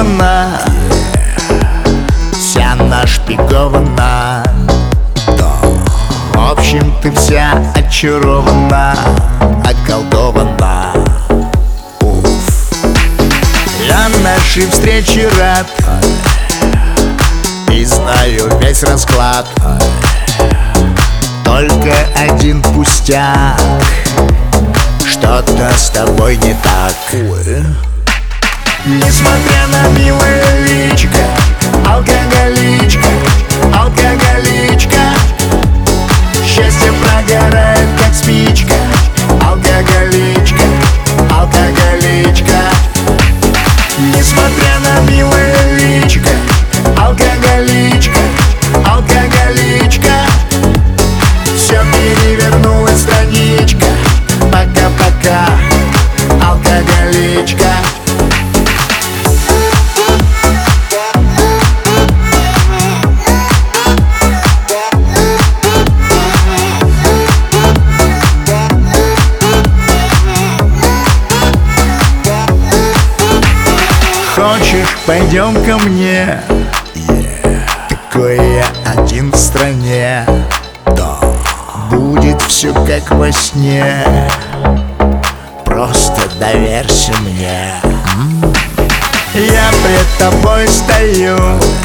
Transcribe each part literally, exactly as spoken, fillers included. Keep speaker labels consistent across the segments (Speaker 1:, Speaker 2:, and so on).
Speaker 1: нарисована, вся нашпигована. В общем, ты вся очарована, околдована. Уф. Я нашей встрече рад и знаю весь расклад. Только один пустяк, что-то с тобой не так. Несмотря на милое личико, алкоголичка, алкоголичка. Счастье прогорает, как спичка, алкоголичка, алкоголичка. Несмотря на милое личико, алкоголичка, алкоголичка. Все перевернулась страничка, пока-пока, алкоголичка. Хочешь, пойдем ко мне? Yeah. Такой я один в стране. Да. Будет все как во сне. Просто доверься мне. mm. Я пред тобой стою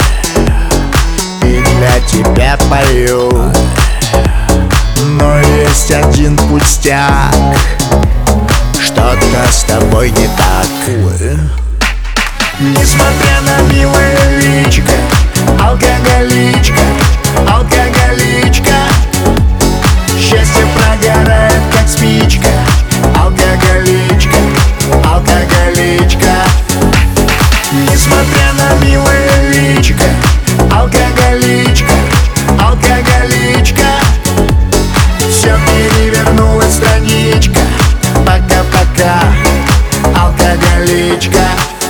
Speaker 1: и для тебя пою. Но есть один пустяк, что-то с тобой не так. Несмотря на милое личико, алкоголичка, алкоголичка. Счастье прогорает, как спичка, алкоголичка, алкоголичка. Несмотря на милое личико, алкоголичка, алкоголичка. Все перевернулась страничка, пока-пока, алкоголичка.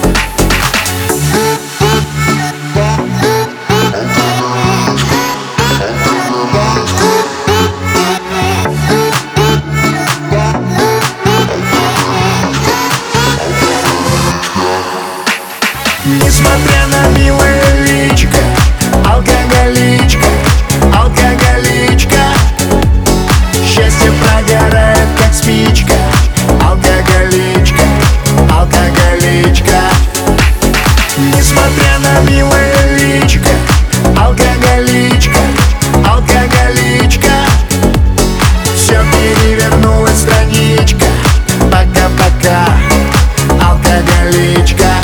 Speaker 1: Несмотря на милое личико, алкоголичка, алкоголичка. Счастье прогорает, как спичка, алкоголичка, алкоголичка. Несмотря на милое личико, алкоголичка, алкоголичка. Все перевернулась страничка, пока-пока, алкоголичка.